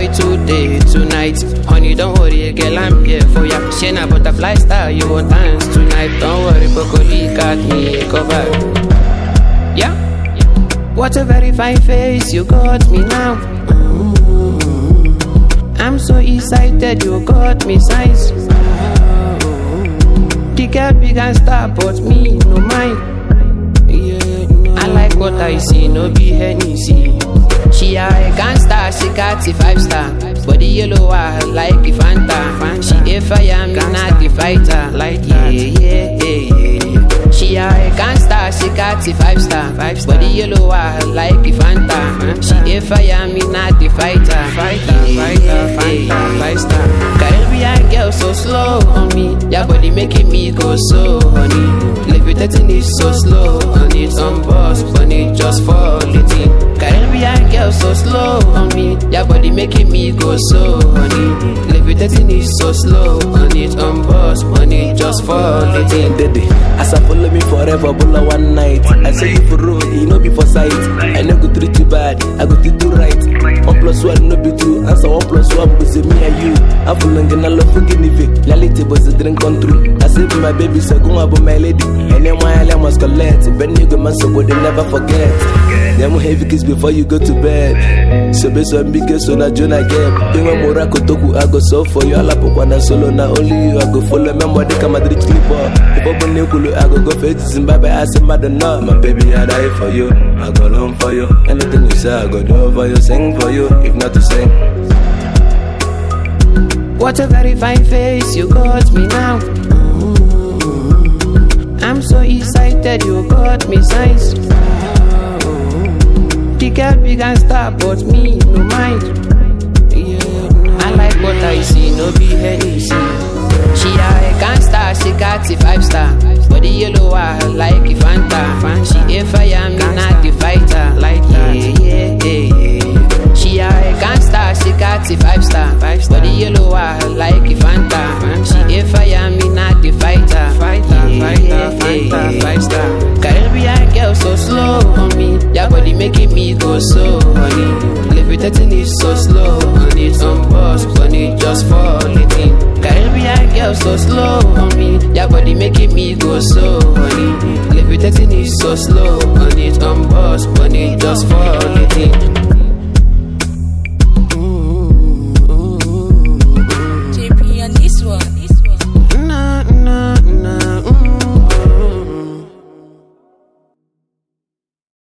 enjoy today, tonight. Honey, don't worry, girl, I'm here for ya. Shena butterfly style, you won't dance tonight. Don't worry, broccoli got me covered. Yeah, what a very fine face, you got me now. I'm so excited, you got me size. The girl big and star, but me no mind. I like what I see, no be Hennessy. She a gangster, she got a 5-star. Body yellow, I like the Fanta. She a fire, me not the fighter. Like yeah. She a gangster, she got a 5-star. Body yellow, I like the Fanta. She a fire, me not the fighter. Five-star. Caribbean girl so slow on me. Your body making me go so honey. Levitating is so slow on it. On boss, bunny just fall it in. Caribbean girl so slow on me. Your body making me go so honey. Levitating is so slow on it. On boss, bunny just fall it in. Daddy, as I follow me forever, bulla one night. I say you for road, you know be for sight. I no go treat you bad, I go treat you right. 1+1 no be 2, answer 1+1 was me and you. I'm feeling gonna love for guinea pig. Reality was a drink on through. I say my baby, so go about my lady. And then why I must collect. Ben you go man, so they never forget. Them heavy kiss before you go to bed. So based on big so na Jonah get. Bing one more toku, I go so for you. All up one solo, not only you. I go follow me, more they come at the clipper. If I go I go fetch Zimbabwe, I say mother no. My baby, I die for you. I go long for you. Anything you say, I go do for you. Sing for you, if not to sing. What a very fine face, you got me now. I'm so excited, you got me size. The girl big and star, but me no mind. I like what I see, no be Hennessy. She a gangster, she got a 5-star. Body yellow, I like the Fanta. She a fire, me not the fighter. Like yeah. She a gangster, she got a 5-star. Body yellow, I like the Fanta. She a fire, me not the fighter. Five-star. Caribbean girl so slow on me. Your body making me go so honey. Levitating is so slow on it. On boss, bunny just fall it in. Caribbean girl so slow on me. Your body making me go so honey. Levitating is so slow on it. On boss, bunny just fall it in.